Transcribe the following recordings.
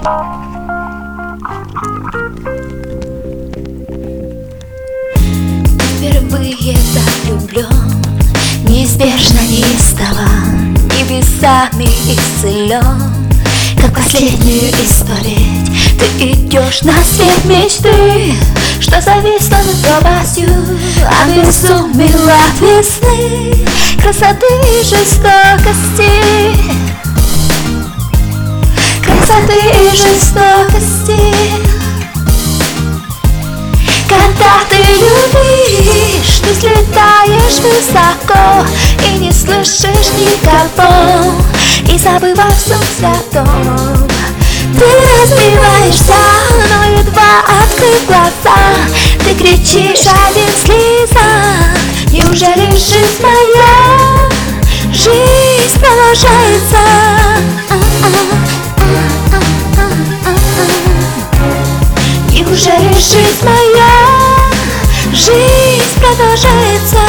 Впервые так влюблен, неизбежно неистово, небесами исцелен. Как последнюю исповедь ты идешь на свет мечты, что зависла над пропастью, обезумела от весны, красоты и жестокости, красоты и жестокости. Когда ты любишь, ты взлетаешь высоко и не слышишь никого, и забыв о всем святом. Ты разбиваешься, но едва открыв глаза, ты кричишь один слеза: неужели жизнь моя, жизнь продолжается? Неужели жизнь моя, жизнь продолжается?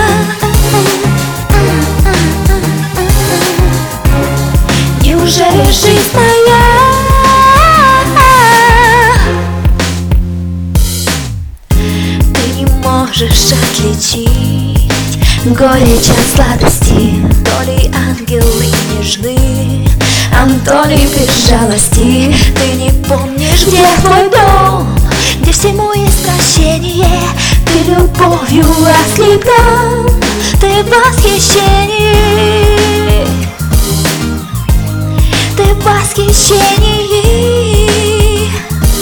Неужели жизнь моя? Ты не можешь отличить горечь от сладости, то ли ангелы нежны, то ли без жалости. Ты не помнишь, где твой дом, где всему есть прощение. Ты любовью ослеплен, ты в восхищении, ты в восхищении.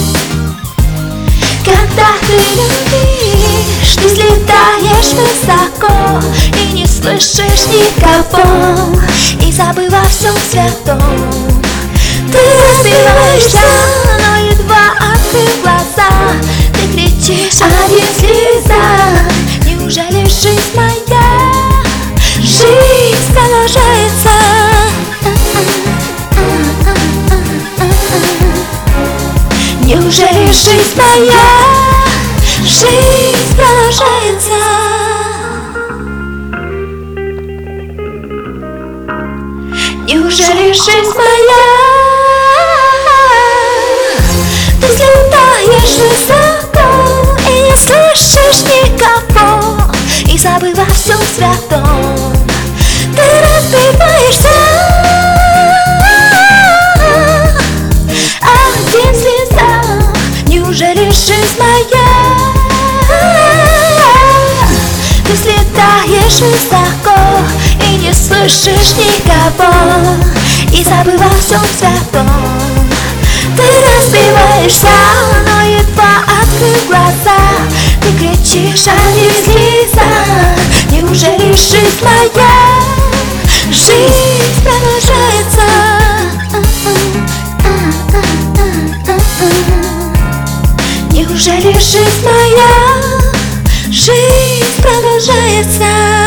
Когда ты любишь, ты взлетаешь высоко и не слышишь никого, и забыв о всем святом. Ты разбиваешься, но едва открыв глаза, ты кричишь один слеза: неужели жизнь моя, жизнь продолжается? Неужели жизнь моя, жизнь продолжается? Неужели жизнь моя, ты взлетаешь высоко и не слышишь никого, и забыв о всем святом, ты разбиваешься один слеза. Неужели жизнь моя, ты взлетаешь высоко и не слышишь никого, и забыв о всем святом. Ты разбиваешься, но едва открыв глаза, ты кричишь один слеза: неужели жизнь моя, жизнь продолжается? Неужели жизнь моя, жизнь продолжается?